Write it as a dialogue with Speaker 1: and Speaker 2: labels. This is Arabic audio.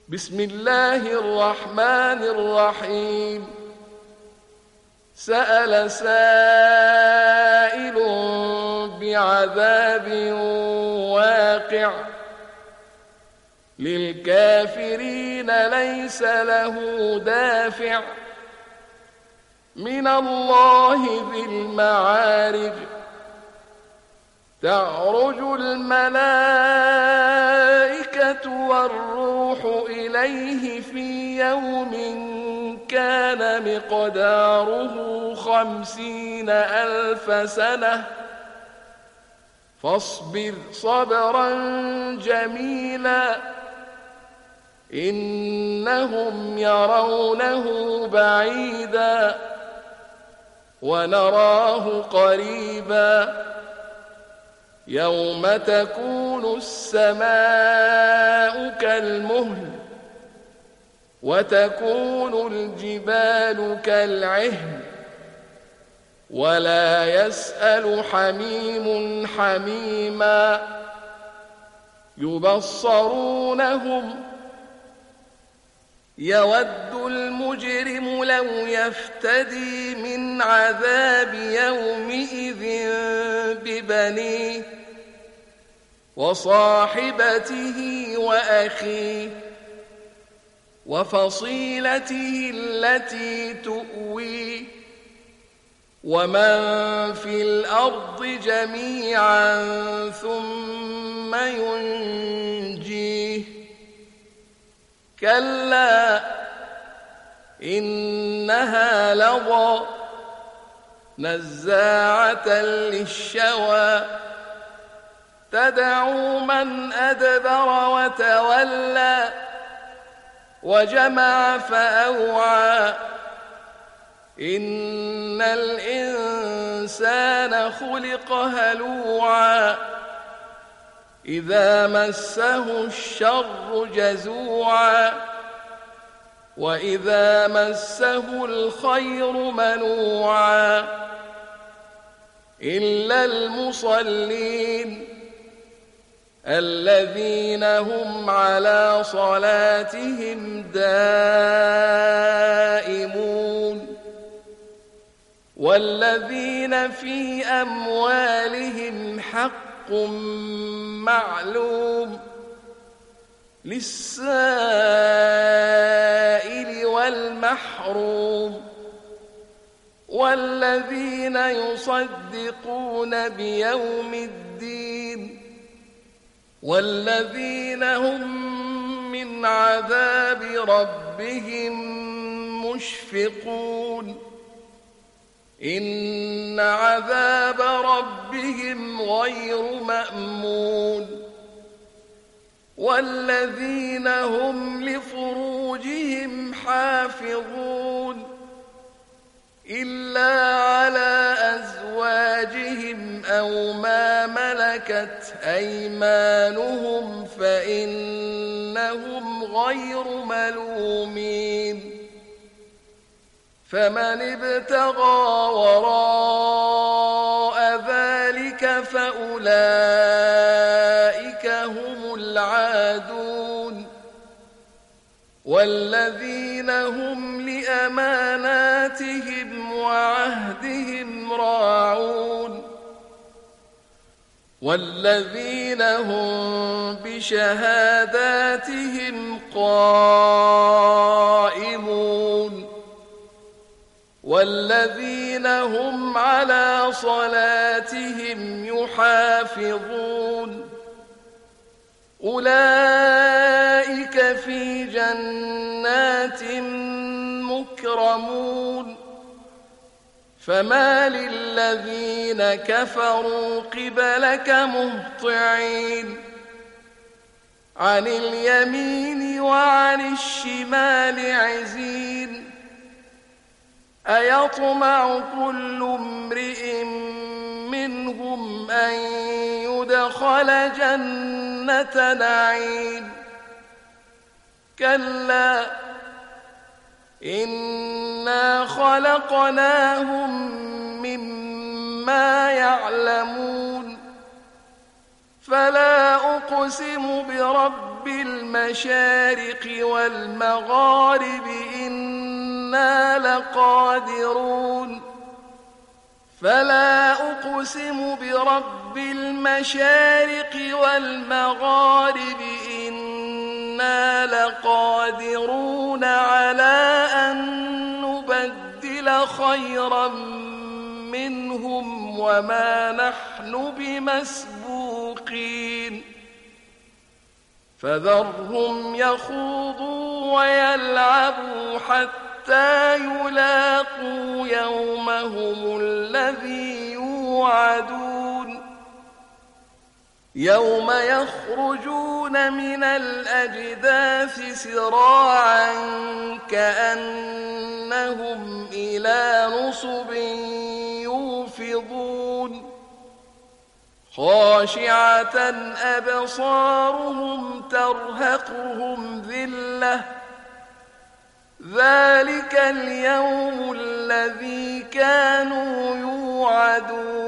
Speaker 1: بسم الله الرحمن الرحيم سأل سائل بعذاب واقع للكافرين ليس له دافع من الله ذي المعارج تعرج الملائكة والروح إليه في يوم كان مقداره 50,000 سنة فاصبر صبرا جميلا إنهم يرونه بعيدا ونراه قريبا يوم تكون السماء كالمهل وتكون الجبال كالعهن ولا يسأل حميم حميما يبصرونهم يود المجرم لو يفتدي من عذاب يومئذ ببنيه وصاحبته وأخيه وفصيلته التي تؤويه ومن في الأرض جميعا ثم ينجيه كلا إنها لظى نزاعة للشوى تدعو من أدبر وتولى وجمع فأوعى إن الإنسان خلق هلوعا إذا مسه الشر جزوعا وإذا مسه الخير منوعا إلا المصلين الذين هم على صلاتهم دائمون والذين في أموالهم حق معلوم للسائل والمحروم والذين يصدقون بيوم الدين والذين هم من عذاب ربهم مشفقون إن عذاب ربهم غير مأمون والذين هم لفروجهم حافظون إلا على أزواجهم أو ما ملكت أيمانهم فإنهم غير ملومين فمن ابتغى وراء ذلك فأولئك هم العادون والذين هم لأماناتهم وعهدهم راعون والذين هم بشهاداتهم قائمون والذين هم على صلاتهم يحافظون أولئك في جنات مكرمون فما للذين كفروا قبلك مهطعين عن اليمين وعن الشمال عزين أيطمع كل امرئ منهم أن يدخل جنة نعيم كلا إنا خلقناهم مما يعلمون فلا أقسم برب برب المشارق والمغارب إنا لقادرون فلا أقسم برب المشارق والمغارب إنا لقادرون على أن نبدل خيرا منهم وما نحن بمسبوقين فذرهم يخوضوا ويلعبوا حتى يلاقوا يومهم الذي يوعدون يوم يخرجون من الأجداث سراعا كأنهم إلى نصب يوفضون خاشعة أبصارهم ترهقهم ذلة ذلك اليوم الذي كانوا يوعدون